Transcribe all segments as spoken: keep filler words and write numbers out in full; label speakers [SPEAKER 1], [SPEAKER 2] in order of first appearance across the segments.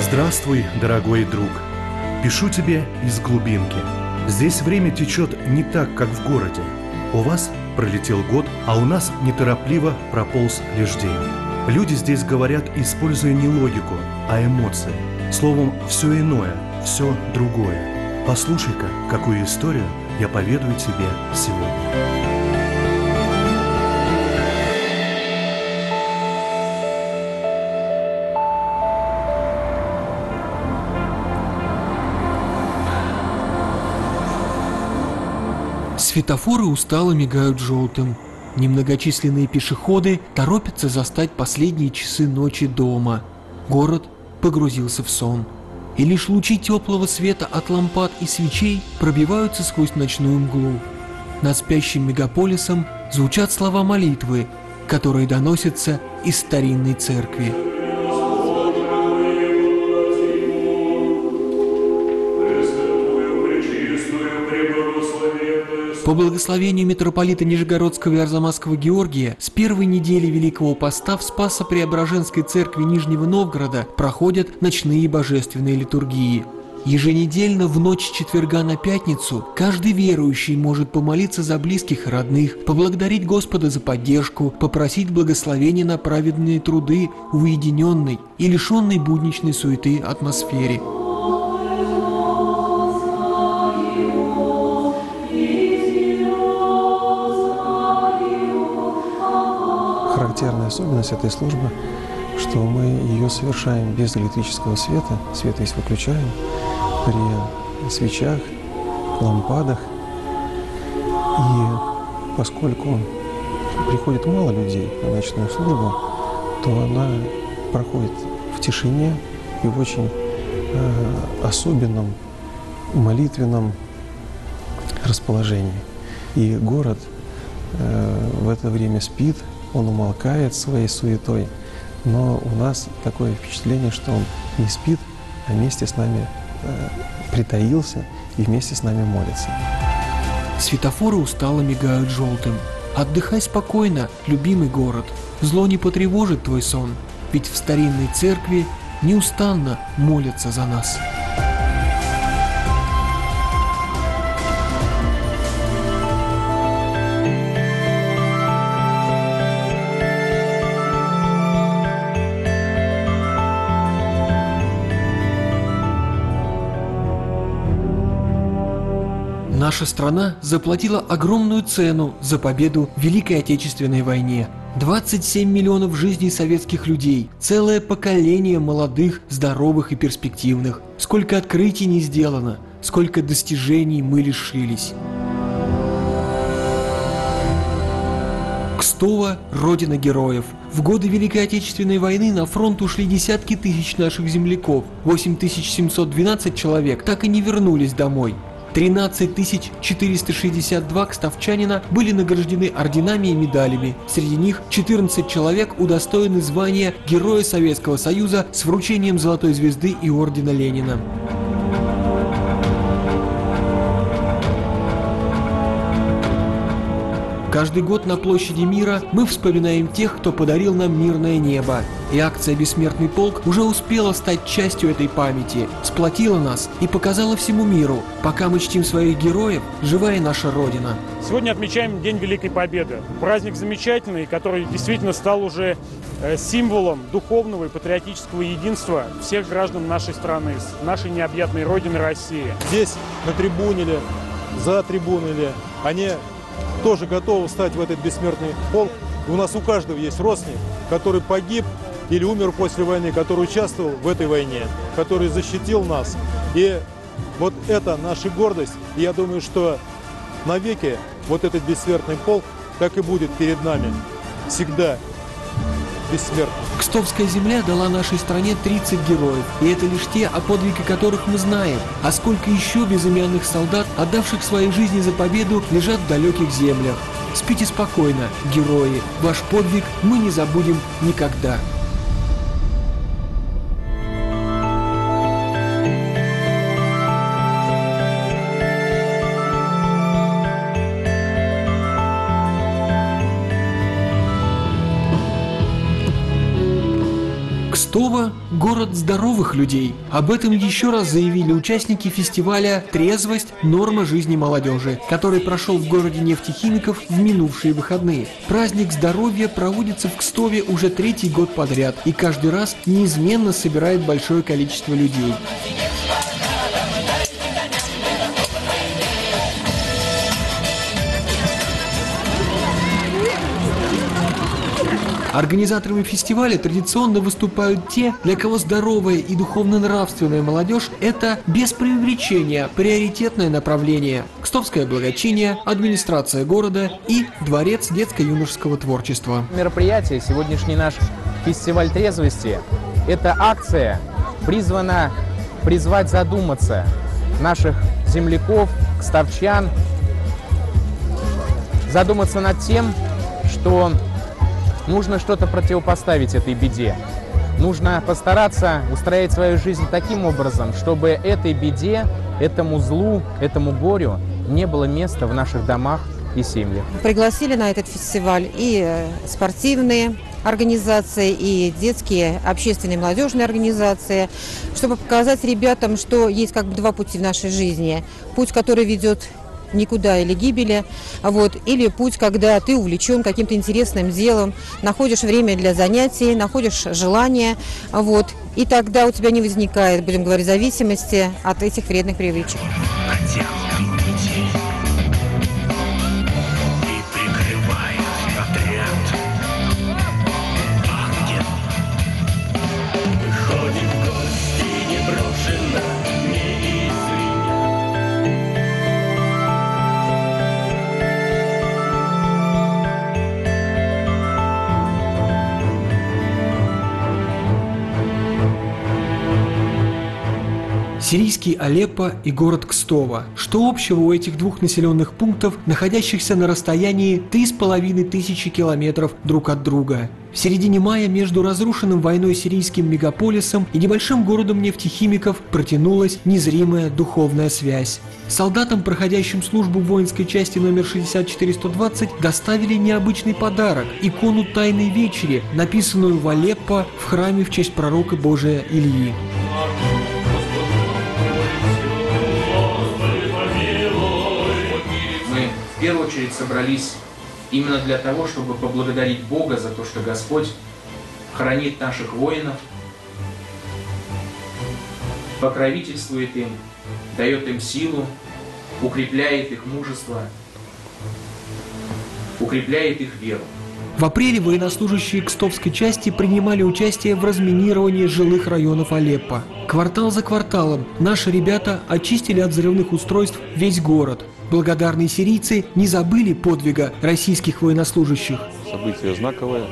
[SPEAKER 1] Здравствуй, дорогой друг. Пишу тебе из глубинки. Здесь время течет не так, как в городе. У вас пролетел год, а у нас неторопливо прополз лишь день. Люди здесь говорят, используя не логику, а эмоции. Словом, все иное, все другое. Послушай-ка, какую историю я поведаю тебе сегодня.
[SPEAKER 2] Светофоры устало мигают желтым. Немногочисленные пешеходы торопятся застать последние часы ночи дома. Город погрузился в сон. И лишь лучи теплого света от лампад и свечей пробиваются сквозь ночную мглу. Над спящим мегаполисом звучат слова молитвы, которые доносятся из старинной церкви. По благословению митрополита Нижегородского и Арзамасского Георгия с первой недели Великого Поста в Спасо-Преображенской церкви Нижнего Новгорода проходят ночные божественные литургии. Еженедельно в ночь с четверга на пятницу каждый верующий может помолиться за близких и родных, поблагодарить Господа за поддержку, попросить благословения на праведные труды в уединенной и лишенной будничной суеты атмосфере.
[SPEAKER 3] Характерная особенность этой службы, что мы ее совершаем без электрического света, свет весь выключаем, при свечах, лампадах. И поскольку приходит мало людей на ночную службу, то она проходит в тишине и в очень э, особенном молитвенном расположении. И город э, в это время спит, он умолкает своей суетой, но у нас такое впечатление, что он не спит, а вместе с нами э, притаился и вместе с нами молится.
[SPEAKER 2] Светофоры устало мигают желтым. Отдыхай спокойно, любимый город. Зло не потревожит твой сон, ведь в старинной церкви неустанно молятся за нас. Наша страна заплатила огромную цену за победу в Великой Отечественной войне. двадцать семь миллионов жизней советских людей, целое поколение молодых, здоровых и перспективных. Сколько открытий не сделано, сколько достижений мы лишились. Кстово – родина героев. В годы Великой Отечественной войны на фронт ушли десятки тысяч наших земляков. восемь тысяч семьсот двенадцать человек так и не вернулись домой. тринадцать тысяч четыреста шестьдесят два кстовчанина были награждены орденами и медалями. Среди них четырнадцать человек удостоены звания Героя Советского Союза с вручением Золотой Звезды и Ордена Ленина. Каждый год на площади мира мы вспоминаем тех, кто подарил нам мирное небо. И акция «Бессмертный полк» уже успела стать частью этой памяти, сплотила нас и показала всему миру: пока мы чтим своих героев, жива и наша Родина.
[SPEAKER 4] Сегодня отмечаем День Великой Победы. Праздник замечательный, который действительно стал уже символом духовного и патриотического единства всех граждан нашей страны, нашей необъятной Родины России.
[SPEAKER 5] Здесь на трибуне ли, за трибуной ли, они тоже готовы встать в этот бессмертный полк. И у нас у каждого есть родственник, который погиб или умер после войны, который участвовал в этой войне, который защитил нас. И вот это наша гордость. И я думаю, что навеки вот этот бессмертный полк так и будет перед нами. Всегда бессмертный.
[SPEAKER 2] Кстовская земля дала нашей стране тридцать героев, и это лишь те, о подвиге которых мы знаем. А сколько еще безымянных солдат, отдавших свои жизни за победу, лежат в далеких землях. Спите спокойно, герои, ваш подвиг мы не забудем никогда. Кстово – город здоровых людей. Об этом еще раз заявили участники фестиваля «Трезвость. Норма жизни молодежи», который прошел в городе нефтехимиков в минувшие выходные. Праздник здоровья проводится в Кстове уже третий год подряд и каждый раз неизменно собирает большое количество людей. Организаторами фестиваля традиционно выступают те, для кого здоровая и духовно-нравственная молодежь – это, без преувеличения, приоритетное направление. Кстовское благочиние, администрация города и Дворец детско-юношеского творчества.
[SPEAKER 6] Мероприятие, сегодняшний наш фестиваль трезвости – это акция, призвана призвать задуматься наших земляков, кстовчан, задуматься над тем, что нужно что-то противопоставить этой беде. Нужно постараться устроить свою жизнь таким образом, чтобы этой беде, этому злу, этому горю не было места в наших домах и семьях.
[SPEAKER 7] Пригласили на этот фестиваль и спортивные организации, и детские общественные молодежные организации, чтобы показать ребятам, что есть как бы два пути в нашей жизни. Путь, который ведет никуда или гибели, вот, или путь, когда ты увлечен каким-то интересным делом, находишь время для занятий, находишь желание, вот, и тогда у тебя не возникает, будем говорить, зависимости от этих вредных привычек.
[SPEAKER 2] Сирийский Алеппо и город Кстово. Что общего у этих двух населенных пунктов, находящихся на расстоянии три с половиной тысячи километров друг от друга? В середине мая между разрушенным войной сирийским мегаполисом и небольшим городом нефтехимиков протянулась незримая духовная связь. Солдатам, проходящим службу в воинской части номер шестьдесят четыре сто двадцать, доставили необычный подарок – икону Тайной Вечери, написанную в Алеппо в храме в честь пророка Божия Илии.
[SPEAKER 6] В первую очередь собрались именно для того, чтобы поблагодарить Бога за то, что Господь хранит наших воинов, покровительствует им, дает им силу, укрепляет их мужество, укрепляет их веру.
[SPEAKER 2] В апреле военнослужащие Кстовской части принимали участие в разминировании жилых районов Алеппо. Квартал за кварталом наши ребята очистили от взрывных устройств весь город. Благодарные сирийцы не забыли подвига российских военнослужащих.
[SPEAKER 8] Событие знаковое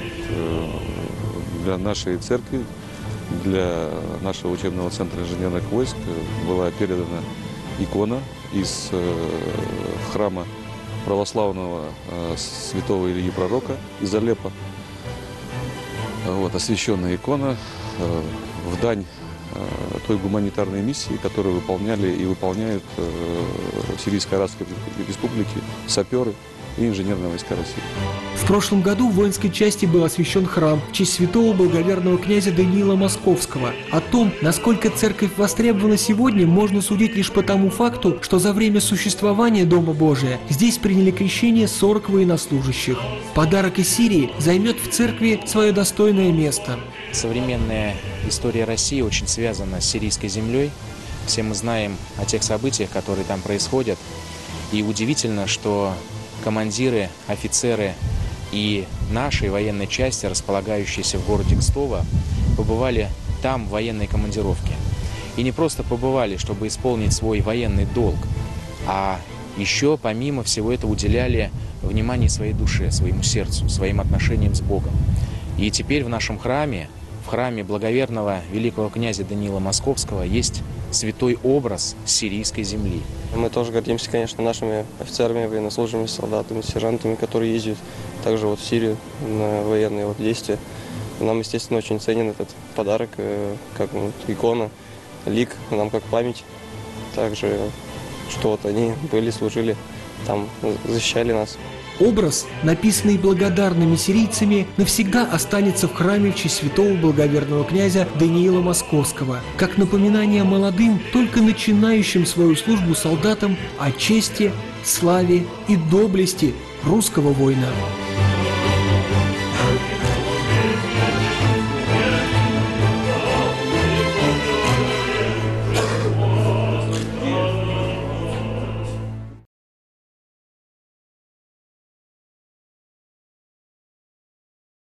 [SPEAKER 8] для нашей церкви, для нашего учебного центра инженерных войск. Была передана икона из храма православного святого Ильи Пророка из Алеппо. Вот, освященная икона в дань той гуманитарной миссии, которую выполняли и выполняют э, Сирийской Арабской Республики саперы и инженерные войска России.
[SPEAKER 2] В прошлом году в воинской части был освящен храм в честь святого благоверного князя Даниила Московского. О том, насколько церковь востребована сегодня, можно судить лишь по тому факту, что за время существования Дома Божия здесь приняли крещение сорок военнослужащих. Подарок из Сирии займет в церкви свое достойное место.
[SPEAKER 6] Современная история России очень связана с сирийской землей. Все мы знаем о тех событиях, которые там происходят. И удивительно, что командиры, офицеры и нашей военной части, располагающиеся в городе Кстово, побывали там в военной командировке. И не просто побывали, чтобы исполнить свой военный долг, а еще помимо всего этого уделяли внимание своей душе, своему сердцу, своим отношениям с Богом. И теперь в нашем храме, в храме благоверного великого князя Даниила Московского, есть святой образ сирийской земли.
[SPEAKER 9] Мы тоже гордимся, конечно, нашими офицерами, военнослужащими, солдатами, сержантами, которые ездят также вот в Сирию на военные вот действия. Нам, естественно, очень ценен этот подарок, как вот икона, лик, нам как память. Также, что вот они были, служили, там защищали нас.
[SPEAKER 2] Образ, написанный благодарными сирийцами, навсегда останется в храме в честь святого благоверного князя Даниила Московского, как напоминание молодым, только начинающим свою службу солдатам о чести, славе и доблести русского воина.